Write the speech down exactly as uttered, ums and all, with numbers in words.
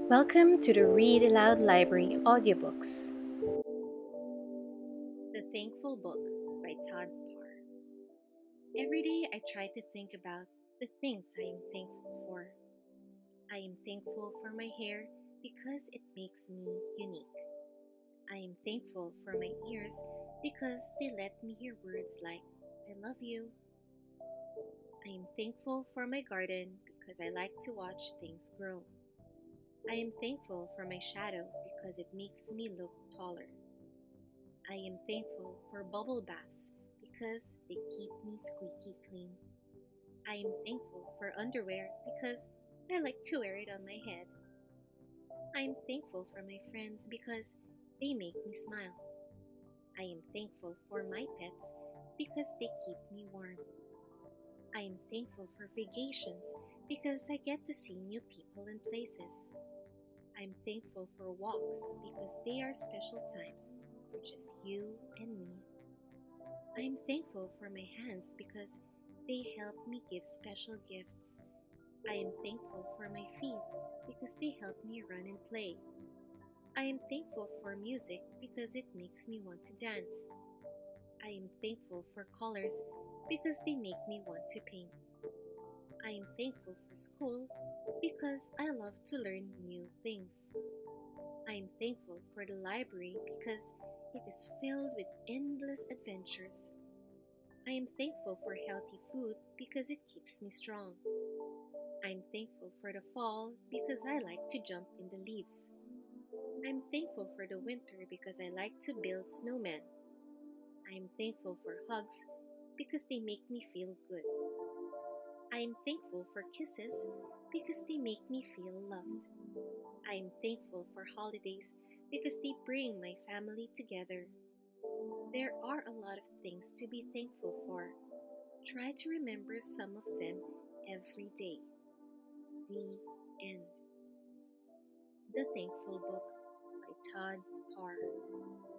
Welcome to the Read Aloud Library audiobooks. The Thankful Book by Todd Parr. Every day I try to think about the things I am thankful for. I am thankful for my hair because it makes me unique. I am thankful for my ears because they let me hear words like, I love you. I am thankful for my garden because I like to watch things grow. I am thankful for my shadow because it makes me look taller. I am thankful for bubble baths because they keep me squeaky clean. I am thankful for underwear because I like to wear it on my head. I am thankful for my friends because they make me smile. I am thankful for my pets because they keep me warm. I am thankful for vacations because I get to see new people and places. I'm thankful for walks because they are special times for just you and me. I'm thankful for my hands because they help me give special gifts. I am thankful for my feet because they help me run and play. I am thankful for music because it makes me want to dance. I am thankful for colors because they make me want to paint. I am thankful for school because I love to learn new things. I am thankful for the library because it is filled with endless adventures. I am thankful for healthy food because it keeps me strong. I am thankful for the fall because I like to jump in the leaves. I am thankful for the winter because I like to build snowmen. I am thankful for hugs because they make me feel good. I am thankful for kisses because they make me feel loved. I am thankful for holidays because they bring my family together. There are a lot of things to be thankful for. Try to remember some of them every day. The end. The Thankful Book by Todd Parr.